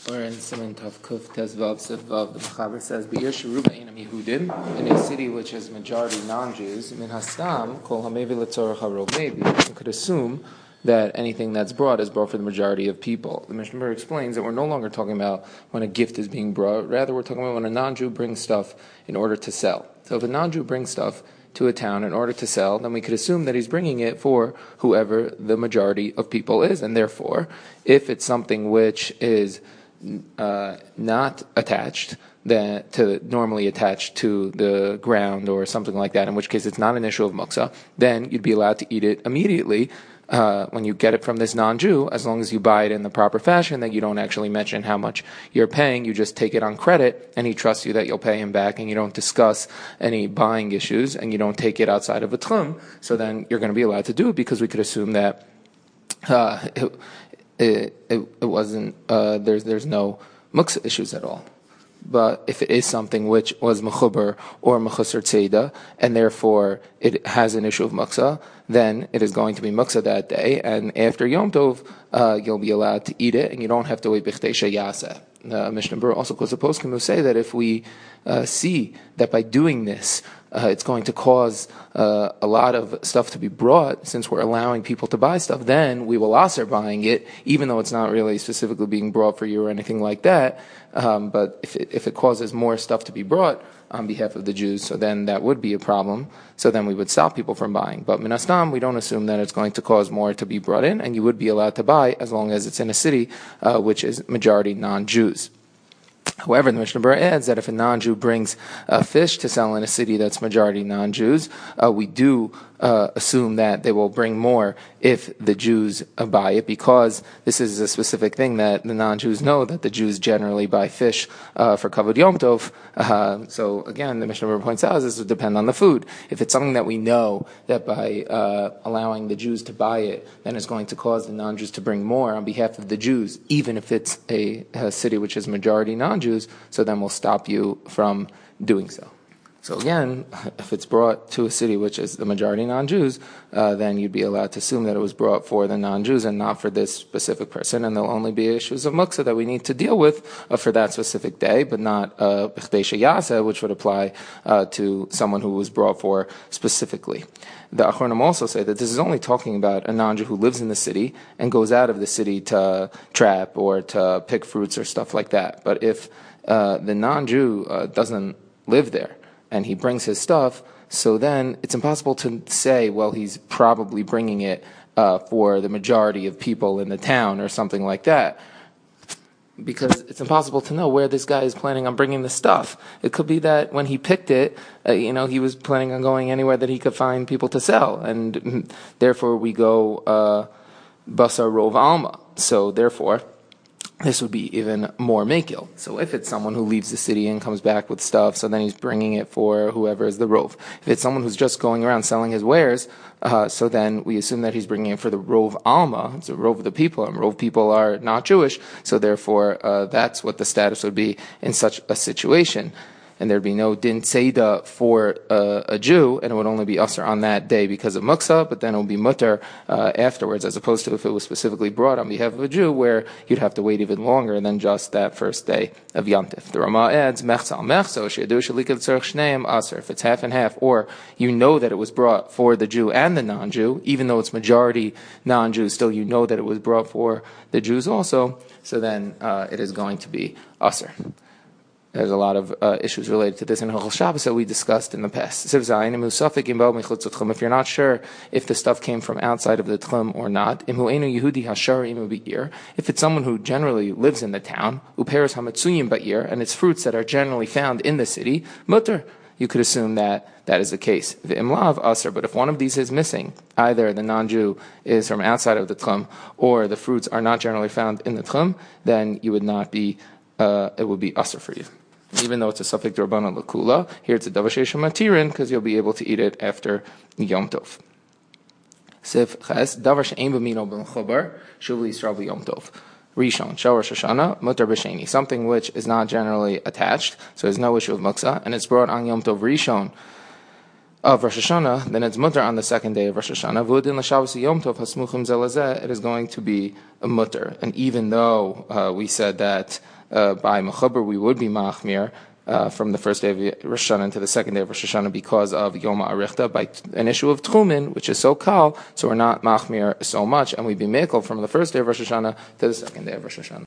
Or in Siman Tav Kuf Tezvav Sivvav, the Mechaber says, "Be'ir sheruba einam Yehudim," in a city which is majority non-Jews, min hastam kol hamevi letzorach harov. Maybe you could assume that anything that's brought is brought for the majority of people. The Mishnah Berurah explains that we're no longer talking about when a gift is being brought; rather, we're talking about when a non-Jew brings stuff in order to sell. So, if a non-Jew brings stuff to a town in order to sell, then we could assume that he's bringing it for whoever the majority of people is, and therefore, if it's something which is not attached normally attached to the ground or something like that, in which case it's not an issue of muksa, then you'd be allowed to eat it immediately when you get it from this non-Jew, as long as you buy it in the proper fashion, that you don't actually mention how much you're paying, you just take it on credit, and he trusts you that you'll pay him back, and you don't discuss any buying issues, and you don't take it outside of a tchum, so then you're going to be allowed to do it, because we could assume that it wasn't, there's no muksa issues at all. But if it is something which was mechuber or mechusar tzeda, and therefore it has an issue of muksa, then it is going to be muksa that day, and after Yom Tov, you'll be allowed to eat it, and you don't have to wait b'chtei sheyaseh. Mishnah Berurah also quotes a poskim who say that if we see that by doing this, it's going to cause a lot of stuff to be brought, since we're allowing people to buy stuff, then we will aser buying it, even though it's not really specifically being brought for you or anything like that. But if it causes more stuff to be brought on behalf of the Jews, so then that would be a problem. So then we would stop people from buying. But min hastam, we don't assume that it's going to cause more to be brought in, and you would be allowed to buy as long as it's in a city which is majority non-Jews. However, the Mishnah Berurah adds that if a non-Jew brings fish to sell in a city that's majority non-Jews, we do assume that they will bring more if the Jews buy it, because this is a specific thing that the non-Jews know, that the Jews generally buy fish for Kavod Yom Tov. So again, the Mishnah Berurah points out this would depend on the food. If it's something that we know that by allowing the Jews to buy it, then it's going to cause the non-Jews to bring more on behalf of the Jews, even if it's a city which is majority non-Jews, so then we'll stop you from doing so. So again, if it's brought to a city which is the majority non-Jews, then you'd be allowed to assume that it was brought for the non-Jews and not for this specific person, and there'll only be issues of muksa that we need to deal with for that specific day, but not b'chtei sheyaseh, which would apply to someone who was brought for specifically. The Achronim also say that this is only talking about a non-Jew who lives in the city and goes out of the city to trap or to pick fruits or stuff like that. But if the non-Jew doesn't live there, and he brings his stuff, so then it's impossible to say, well, he's probably bringing it for the majority of people in the town or something like that, because it's impossible to know where this guy is planning on bringing the stuff. It could be that when he picked it, he was planning on going anywhere that he could find people to sell, and therefore we go basar rov alma. So therefore, this would be even more makil. So if it's someone who leaves the city and comes back with stuff, so then he's bringing it for whoever is the rov. If it's someone who's just going around selling his wares, so then we assume that he's bringing it for the rov alma, it's the rov of the people, and rov people are not Jewish, so therefore that's what the status would be in such a situation. And there'd be no din tzeda for a Jew, and it would only be usher on that day because of muksa, but then it would be mutter afterwards, as opposed to if it was specifically brought on behalf of a Jew, where you'd have to wait even longer than just that first day of Yantif. The Ramah adds, mechza al mechza, she'yadu shelikad tzarech shneim aser. If it's half and half, or you know that it was brought for the Jew and the non-Jew, even though it's majority non-Jews, still you know that it was brought for the Jews also, so then it is going to be aser. There's a lot of issues related to this in Hilchos Shabbos that we discussed in the past. If you're not sure if the stuff came from outside of the tchum or not, if it's someone who generally lives in the town, and it's fruits that are generally found in the city, mutter, you could assume that that is the case. But if one of these is missing, either the non-Jew is from outside of the tchum, or the fruits are not generally found in the tchum, then you would not be, it would be aser for you. Even though it's a suffix d'Rabbanan l'kula, here it's a davar sheish matirin, because you'll be able to eat it after Yom Tov. Sif ches, davar she'ein b'mino b'mechubar, shuv l'Yisrael b'Yom Tov. Rishon, Shel Rosh Hashanah, mutar b'sheni, something which is not generally attached, so there's no issue of muksa, and it's brought on Yom Tov Rishon, of Rosh Hashanah, then it's mutter on the second day of Rosh Hashanah. V'udin l'Shabbos Yom Tov hasmuchim zelazeh, it is going to be a mutter. And even though we said that by mechuber we would be machmir from the first day of Rosh Hashanah to the second day of Rosh Hashanah because of Yom Ha'arichta by an issue of Tchumen, which is so kal, so we're not machmir so much, and we'd be mekel from the first day of Rosh Hashanah to the second day of Rosh Hashanah.